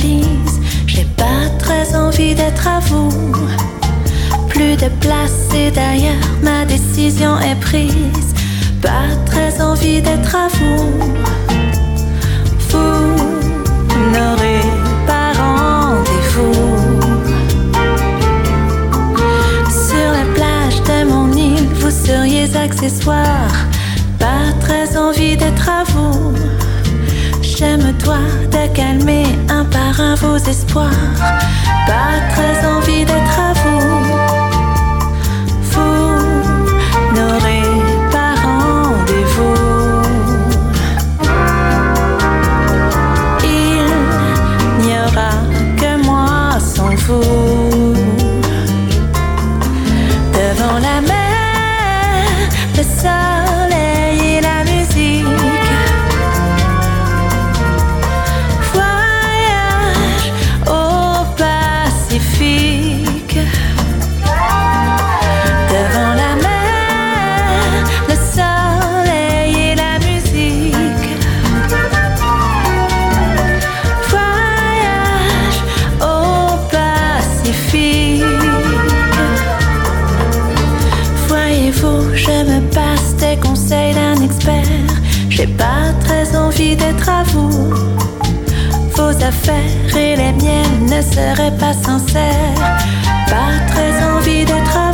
valise. J'ai pas très envie d'être à vous. Plus de place et d'ailleurs ma décision est prise. Pas très envie d'être à vous. Vous n'aurez pas rendez-vous. Sur la plage de mon île, vous seriez accessoires. Pas très envie d'être à vous. J'aime-toi de calmer un par un vos espoirs. Pas très envie d'être à vous. Vous n'aurez pas rendez-vous. Il n'y aura que moi sans vous. Devant la mer, le soleil et la musique. Voyage au Pacifique. Devant la mer, le soleil et la musique. Voyage au Pacifique. Voyez-vous, je me passe des conseils d'un expert. J'ai pas très envie d'être à vous. Vos affaires et les miennes ne seraient pas sincères. Pas très envie d'être à vous.